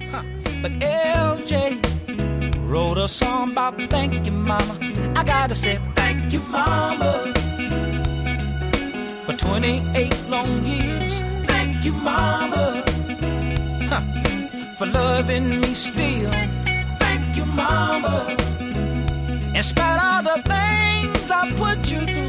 But LJ wrote a song about thank you, mama. I gotta say thank you, mama, for 28 long years. Thank you, mama, for loving me still. Thank you, mama, in spite of the things I put you through.